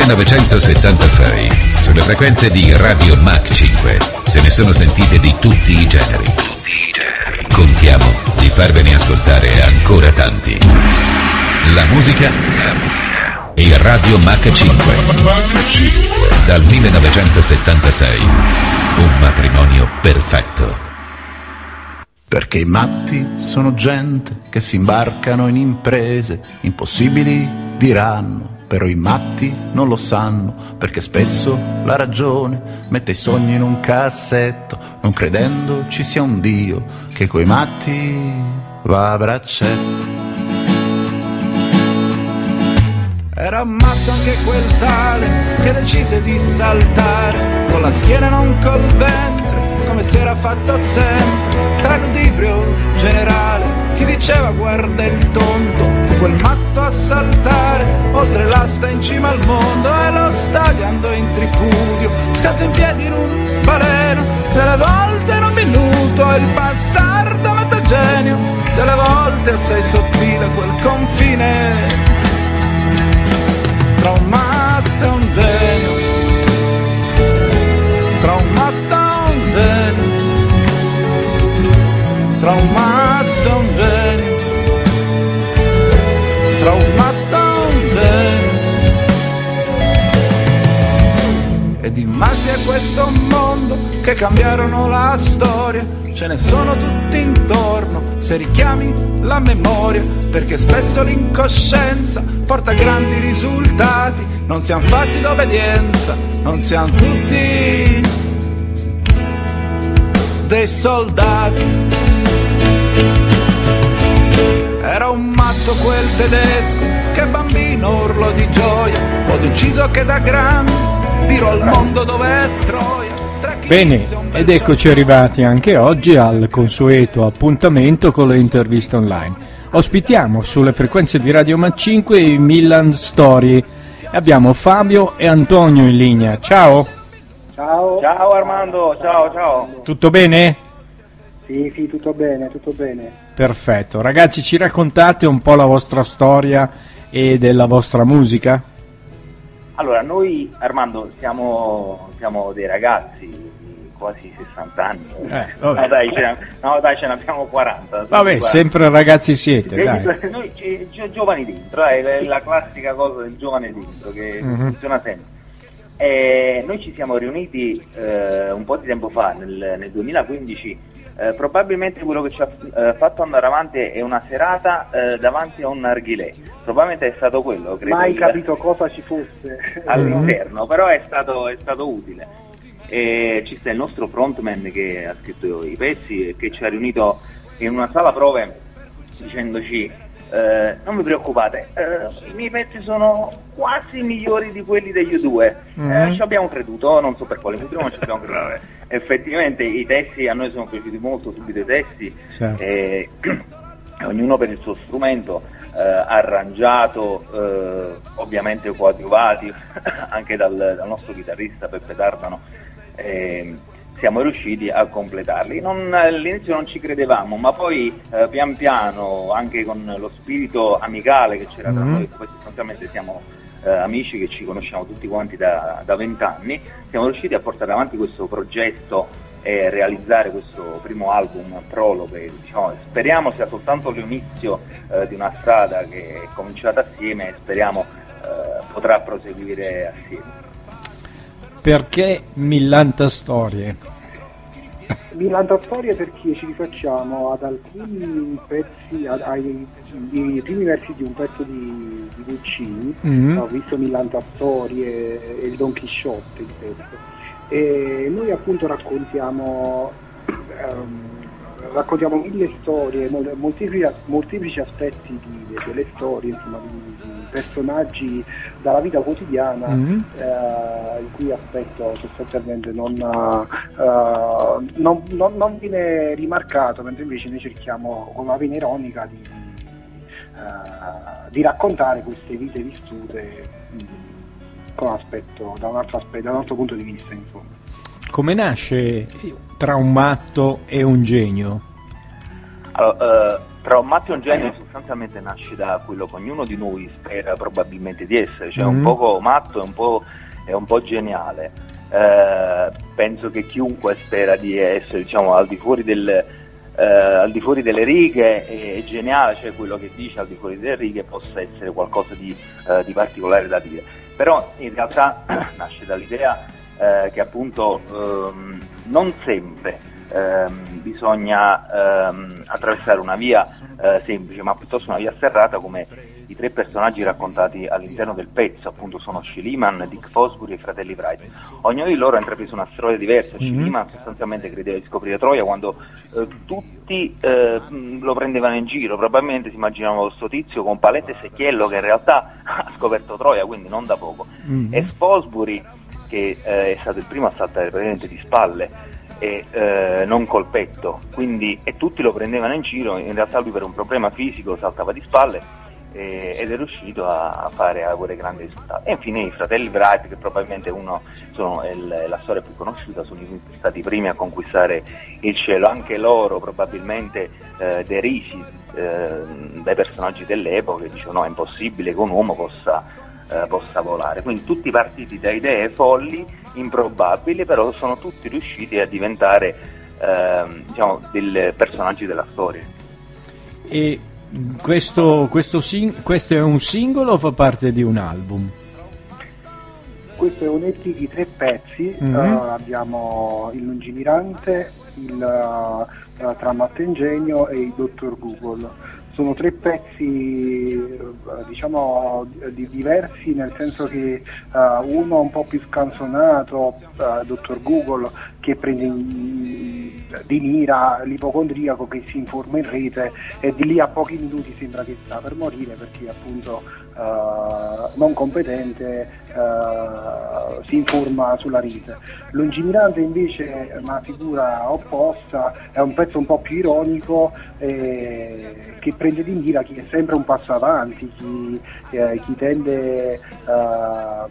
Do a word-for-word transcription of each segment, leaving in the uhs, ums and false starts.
millenovecentosettantasei, sulle frequenze di Radio Mach cinque, se ne sono sentite di tutti i generi. Contiamo di farvene ascoltare ancora tanti. La musica e Radio Mach cinque. Dal millenovecentosettantasei, un matrimonio perfetto. Perché i matti sono gente che si imbarcano in imprese impossibili, diranno, però i matti non lo sanno, perché spesso la ragione mette i sogni in un cassetto, non credendo ci sia un Dio che coi matti va a braccetto. Era matto anche quel tale che decise di saltare con la schiena e non col ventre, come si era fatto sempre, tra l'udibrio generale. Chi diceva guarda il tondo, fu quel matto a saltare oltre l'asta in cima al mondo, e lo stadio andò in tripudio, scatto in piedi in un baleno, delle volte in un minuto il passar da metà genio, delle volte assai sottile quel confine tra un matto e un genio, tra un matto e un genio, tra un matto e un genio, tra un matto e un genio. E di matti a questo mondo che cambiarono la storia, ce ne sono tutti intorno, se richiami la memoria, perché spesso l'incoscienza porta a grandi risultati. Non siamo fatti d'obbedienza, non siamo tutti dei soldati. Era un matto quel tedesco che bambino urlò di gioia, ho deciso che da grande dirò al mondo dov'è Troia. Bene, ed eccoci arrivati anche oggi al consueto appuntamento con le interviste online. Ospitiamo sulle frequenze di Radio Mach cinque i Milan Story. Abbiamo Fabio e Antonio in linea. Ciao. Ciao. Ciao Armando, ciao, ciao. Tutto bene? Sì, sì, tutto bene, tutto bene. Perfetto. Ragazzi, ci raccontate un po' la vostra storia e della vostra musica? Allora, noi Armando siamo, siamo dei ragazzi quasi sessanta anni, eh, no, dai, ce no dai ce ne abbiamo quaranta. Vabbè, quaranta. Sempre ragazzi siete, e, dai. Noi ci, giovani dentro, è la, la classica cosa del giovane dentro che uh-huh. funziona sempre. E noi ci siamo riuniti eh, un po' di tempo fa, nel, nel duemilaquindici, eh, probabilmente quello che ci ha eh, fatto andare avanti è una serata eh, davanti a un narghilè, probabilmente è stato quello, credo. Mai capito cosa ci fosse all'interno, però è stato, è stato utile. E ci sta il nostro frontman che ha scritto i pezzi e che ci ha riunito in una sala prove dicendoci eh, non vi preoccupate, eh, i miei pezzi sono quasi migliori di quelli degli U due. Mm-hmm. eh, ci abbiamo creduto, non so per quale motivo, ma ci abbiamo creduto. Effettivamente i testi a noi sono piaciuti molto, subito i testi, certo. E ognuno per il suo strumento, eh, arrangiato, eh, ovviamente coadiuvati anche dal, dal nostro chitarrista Peppe Tardano. Eh, siamo riusciti a completarli. Non, all'inizio non ci credevamo, ma poi eh, pian piano, anche con lo spirito amicale che c'era tra mm-hmm. noi, poi sostanzialmente siamo eh, amici che ci conosciamo tutti quanti da vent'anni, siamo riusciti a portare avanti questo progetto e realizzare questo primo album Prologo, che diciamo, speriamo sia soltanto l'inizio eh, di una strada che è cominciata assieme e speriamo eh, potrà proseguire assieme. Perché Millanta Storie? Millanta Storie perché ci rifacciamo ad alcuni pezzi, ai, ai, ai primi versi di un pezzo di, di Guccini, mm-hmm. ho visto Millanta Storie e il Don Chisciotte, il pezzo, e noi appunto raccontiamo um, raccontiamo mille storie, molteplici, molteplici aspetti di, delle storie, insomma, di, di personaggi dalla vita quotidiana, mm-hmm. eh, il cui aspetto sostanzialmente non, uh, non, non, non viene rimarcato, mentre invece noi cerchiamo con una vena ironica di, uh, di raccontare queste vite vissute mh, con un aspetto, da un altro aspetto, da un altro punto di vista, insomma. Come nasce tra un matto e un genio? Allora, uh, Però Matteo è un genio, sostanzialmente nasce da quello che ognuno di noi spera probabilmente di essere, cioè mm. un poco matto e un po', è un po' geniale. Eh, penso che chiunque spera di essere, diciamo, al di fuori del, eh, al di fuori delle righe è, è geniale, cioè quello che dice al di fuori delle righe possa essere qualcosa di, eh, di particolare da dire. Però in realtà nasce dall'idea eh, che appunto ehm, non sempre ehm, bisogna ehm, attraversare una via eh, semplice, ma piuttosto una via sterrata, come i tre personaggi raccontati all'interno del pezzo, appunto sono Schliemann, Dick Fosbury e i fratelli Wright. Ognuno di loro ha intrapreso una storia diversa. Mm-hmm. Schliemann sostanzialmente credeva di scoprire Troia quando eh, tutti eh, lo prendevano in giro, probabilmente si immaginavano questo tizio con palette e secchiello che in realtà ha scoperto Troia, quindi non da poco. Mm-hmm. E Fosbury, che eh, è stato il primo a saltare praticamente di spalle e eh, non col petto, quindi, e tutti lo prendevano in giro, in realtà lui per un problema fisico saltava di spalle e, ed è riuscito a, a fare a avere grandi risultati. E infine i fratelli Wright, che probabilmente uno sono il, la storia più conosciuta, sono stati i primi a conquistare il cielo, anche loro probabilmente eh, derisi eh, dai personaggi dell'epoca, che dicono no, è impossibile che un uomo possa Eh, possa volare. Quindi tutti partiti da idee folli, improbabili, però sono tutti riusciti a diventare eh, diciamo dei personaggi della storia. E questo, questo, sing- questo è un singolo o fa parte di un album? Questo è un E P di tre pezzi. Mm-hmm. uh, abbiamo il Lungimirante, il uh, Tra Matto e Ingegno e il Dottor Google. Sono tre pezzi diciamo di, diversi, nel senso che uh, uno un po' più scanzonato, uh, Dottor Google, che prende in, di mira l'ipocondriaco che si informa in rete e di lì a pochi minuti sembra che sta per morire perché appunto uh, non competente uh, si informa sulla rete. Lungimirante invece è una figura opposta, è un pezzo un po' più ironico eh, che prende di mira chi è sempre un passo avanti, chi, eh, chi tende uh, a,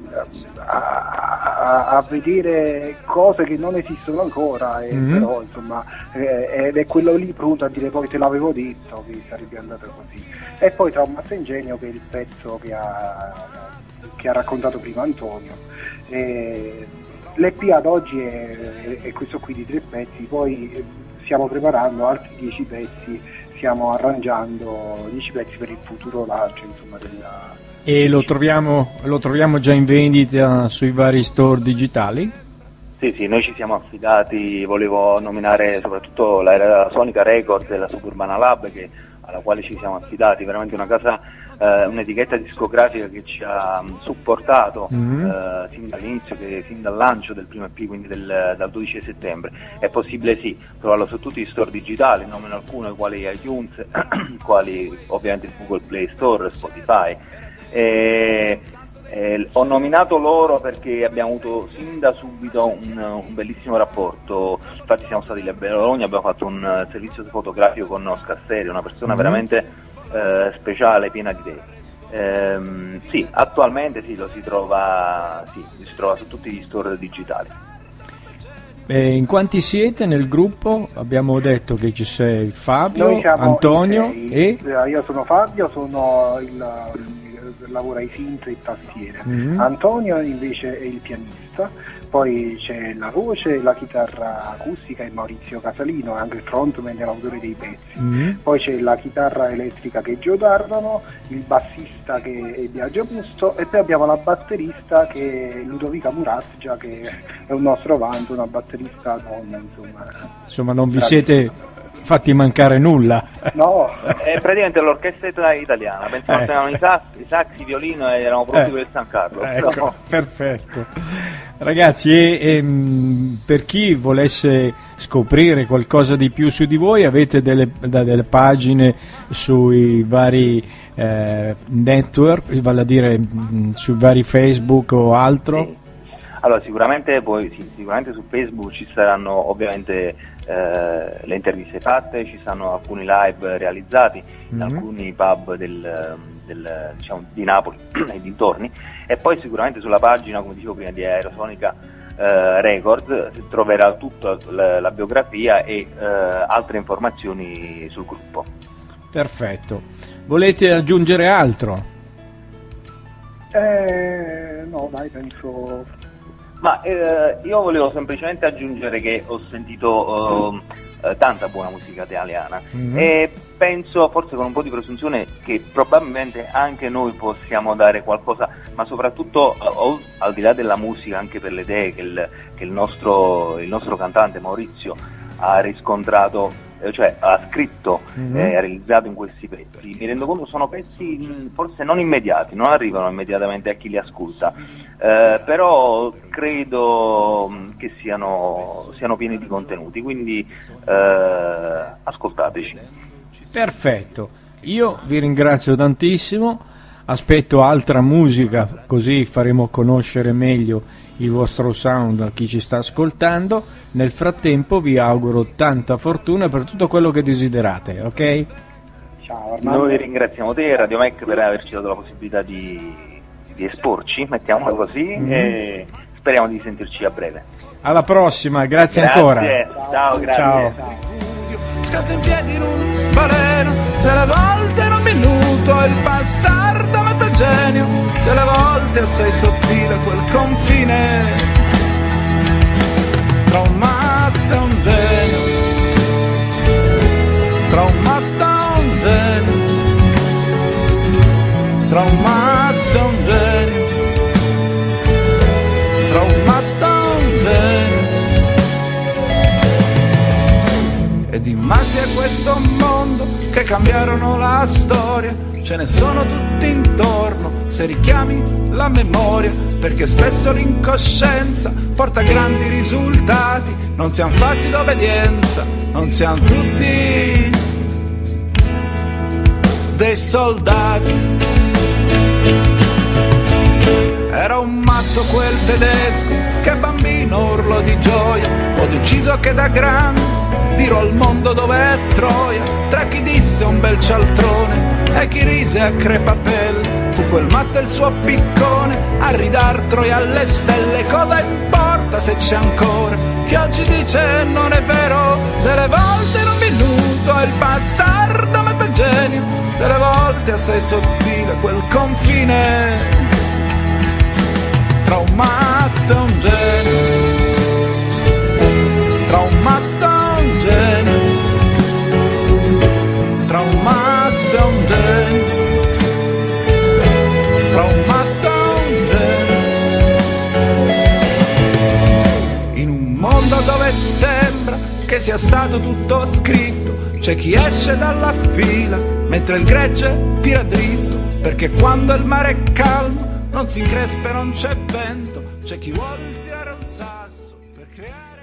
a, a vedere cose che non esistono ancora, e mm-hmm. però insomma eh, ed è quello lì pronto a dire poi te l'avevo detto che sarebbe andato così. E poi Tra Matto e Ingegno, che è il pezzo che ha, che ha raccontato prima Antonio. E l'E P ad oggi è, è questo qui di tre pezzi, poi stiamo preparando altri dieci pezzi, stiamo arrangiando dieci pezzi per il futuro lancio, insomma, della... E lo troviamo, lo troviamo già in vendita sui vari store digitali? Sì, sì, noi ci siamo affidati, volevo nominare soprattutto la Sonica Records e la Suburbana Lab, che, alla quale ci siamo affidati, veramente una casa, eh, un'etichetta discografica che ci ha supportato mm-hmm. eh, sin dall'inizio, che, sin dal lancio del primo E P, quindi del, dal dodici settembre. È possibile sì trovarlo su tutti i store digitali, nomino alcune quali iTunes, quali ovviamente Google Play Store, Spotify. E, Eh, ho nominato loro perché abbiamo avuto sin da subito un, un bellissimo rapporto, infatti siamo stati lì a Bologna, abbiamo fatto un uh, servizio fotografico con Oscar Serio, una persona mm-hmm. veramente uh, speciale, piena di idee. Ehm, sì, attualmente sì, lo si trova, sì, si trova su tutti gli store digitali. Eh, in quanti siete nel gruppo? Abbiamo detto che ci sei Fabio, Antonio e... Io sono Fabio, sono il... lavora ai synth e tastiere. Mm-hmm. Antonio invece è il pianista, poi c'è la voce, la chitarra acustica è Maurizio Casalino, anche il frontman e l'autore dei pezzi. Mm-hmm. Poi c'è la chitarra elettrica che è Gio Dardano, il bassista che è Biagio Busto e poi abbiamo la batterista che è Ludovica Muratgia, che è un nostro vanto, una batterista donna, insomma. Insomma, non vi siete fatti mancare nulla. No, è praticamente l'orchestra italiana, pensavo che erano i sax, i sax, i violino e erano pronti eh, per San Carlo. Ecco, no. Perfetto. Ragazzi, e, e, per chi volesse scoprire qualcosa di più su di voi, avete delle, delle pagine sui vari eh, network, vale a dire mh, sui vari Facebook o altro? Sì. Allora, sicuramente poi sì, sicuramente su Facebook ci saranno ovviamente eh, le interviste fatte, ci saranno alcuni live realizzati in mm-hmm. alcuni pub del, del, diciamo, di Napoli e dintorni, e poi sicuramente sulla pagina, come dicevo prima, di Aerosonica eh, Records troverà tutta la, la biografia e eh, altre informazioni sul gruppo. Perfetto. Volete aggiungere altro? Eh, no, dai, penso... Ma eh, io volevo semplicemente aggiungere che ho sentito eh, tanta buona musica italiana mm-hmm. e penso, forse con un po' di presunzione, che probabilmente anche noi possiamo dare qualcosa, ma soprattutto eh, al di là della musica, anche per le idee che il, che il, nostro, il nostro cantante Maurizio ha riscontrato, cioè ha scritto e mm-hmm. eh, ha realizzato in questi pezzi. Mi rendo conto sono pezzi mh, forse non immediati, non arrivano immediatamente a chi li ascolta, eh, però credo mh, che siano, siano pieni di contenuti, quindi eh, ascoltateci. Perfetto, io vi ringrazio tantissimo, aspetto altra musica così faremo conoscere meglio il vostro sound a chi ci sta ascoltando. Nel frattempo vi auguro tanta fortuna per tutto quello che desiderate, ok? Ciao Armando. Noi ringraziamo te, Radio Mac, per averci dato la possibilità di, di esporci, mettiamola così, mm-hmm. e speriamo di sentirci a breve. Alla prossima, grazie, grazie. ancora. Ciao, grazie. Ciao. Scatto in piedi in un baleno, delle volte in un minuto il passar da metagenio, delle volte assai sottile quel confine tra un matto e un genio, tra un matto e un genio, tra un matto e un genio, tra un matto e un genio. E di matti a questo mondo che cambiarono la storia, ce ne sono tutti intorno, se richiami la memoria, perché spesso l'incoscienza porta a grandi risultati. Non siamo fatti d'obbedienza, non siamo tutti dei soldati. Era un matto quel tedesco che bambino urlò di gioia, ho deciso che da grande dirò al mondo dov'è Troia. Tra chi disse un bel cialtrone e chi rise a crepapelle, fu quel matto e il suo piccone a ridar Troia alle stelle. Cosa importa se c'è ancora chi oggi dice non è vero? Delle volte in un minuto è il passar da metagenio, delle volte assai sottile quel confine tra un matto e un genio, tra un matto e un genio, tra un matto e un genio, tra un matto e un genio. In un mondo dove sembra che sia stato tutto scritto, c'è chi esce dalla fila mentre il gregge tira dritto, perché quando il mare è calmo non si increspa e non c'è vento, c'è chi vuol tirare un sasso per creare